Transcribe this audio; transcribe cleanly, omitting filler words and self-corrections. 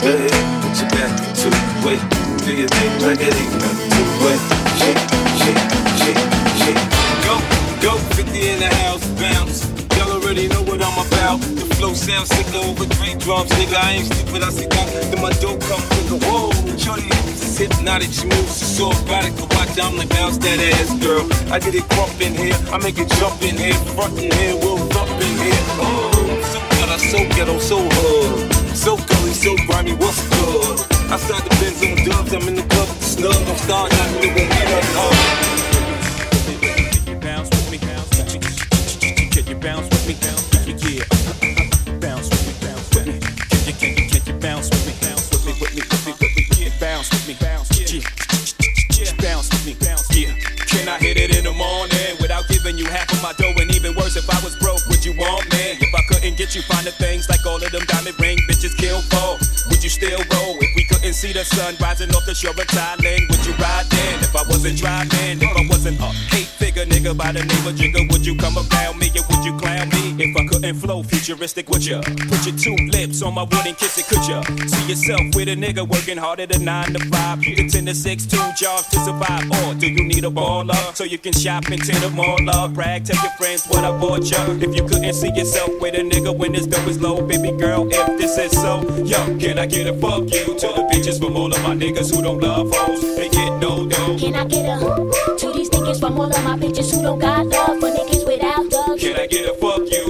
Go ahead, put your back into it. Wait, do your thing like it ain't nothing to it. Wait, shake, shake, shake, shake. Go, 50 in the house, bounce. Y'all already know what I'm about. The flow sounds sicker over 3 drums, nigga. I ain't stupid, I see that. Then my dope come quicker. Whoa, shorty is hypnotic, she moves, she's so erotic. To watch, I'm like bounce that ass, girl. I get it crump in here, I make it jump in here, front in here, we'll thump in here. Oh, so good, I so ghetto, so hood. So gully, so grimy, what's good? Outside the Benz on dubs, I'm in the club with the snug. I'm starting out, it won't be nothing hard. Bounce with me, can you bounce with me? Yeah, bounce with me, can you bounce with me? Yeah, bounce with me, yeah, bounce with me, yeah. Can I hit it in the morning without giving you half of my dough? And even worse, if I was broke, would you want me? If I couldn't get you finer things like all of them diamond ring bitches kill for, would you still roll? If we couldn't see the sun rising off the shore of Thailand, would you ride then? If I wasn't driving, if I wasn't a 8-figure nigga by the name of Jigga, would you come around me or would you clown me? If I couldn't flow futuristic, would ya put your 2 lips on my wood and kiss it? Could ya see yourself with a nigga working harder than 9 to 5, the 10 to 6, 2 jobs to survive? Or do you need a baller so you can shop into the mall? Brag, tell your friends what I bought ya. If you couldn't see yourself with a nigga when this dough is low, baby girl, if this is so, yo, can I get a fuck you to the bitches from all of my niggas who don't love hoes? They get no dough. Can I get a to these niggas from all of my bitches who don't got love for niggas without love? Can I get a fuck you